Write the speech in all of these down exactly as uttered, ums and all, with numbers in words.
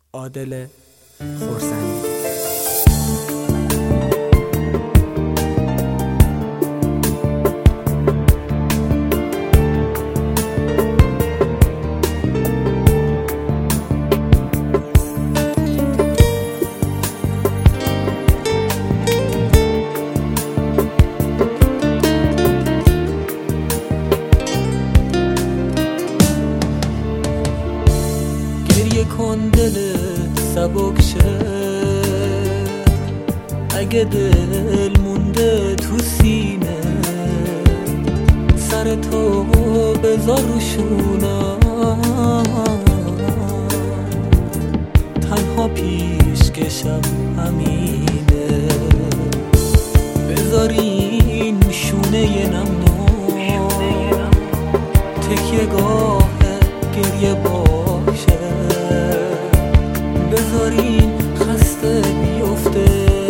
عادل خرسندی. گریه کن دلت سبک شه، اگه دل مونده تو سینه، سر تو بذار رو شونم، تنها پیشکشم همینه، بذار این شونه نم تکیه گاه گریه باشه، بذارین خسته بیفته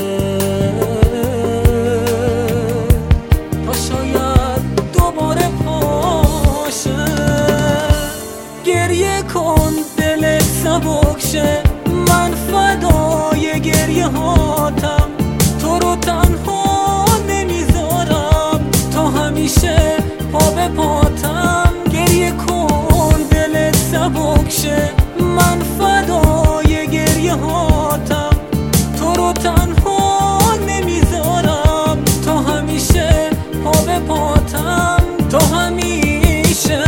تا شاید دوباره پاشه. گریه کن دلت سبک شه، من فدای گریه هاتم، تو رو تنها نمیذارم، تا همیشه پا به پاتم. گریه کن دلت سبک شه، من فدای گریه هاتم، تو رو تنها نمیذارم، تا همیشه پا به پاتم، تا همیشه.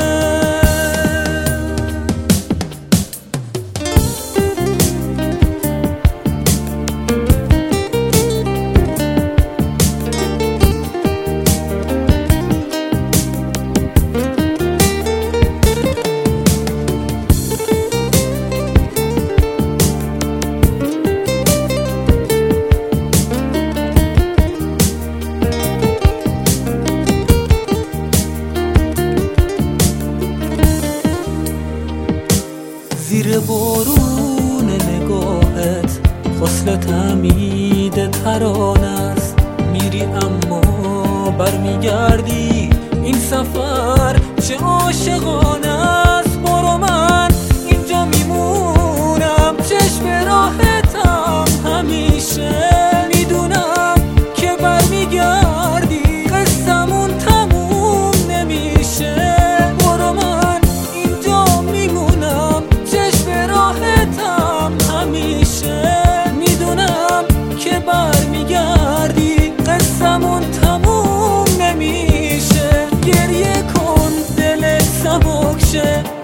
زیر بارون نگاهت خسل تمید ترانه است، میری اما برمیگردی، این سفر چه عاشقانه است. برو من اینجا میمونم، چشم راحتم همیشه، میدونم که برمیگردی، قصمون تموم نمیشه. برو من اینجا میمونم، میدونم که برمیگردی، قصمون تموم نمیشه. گریه کن دلت سبک شه،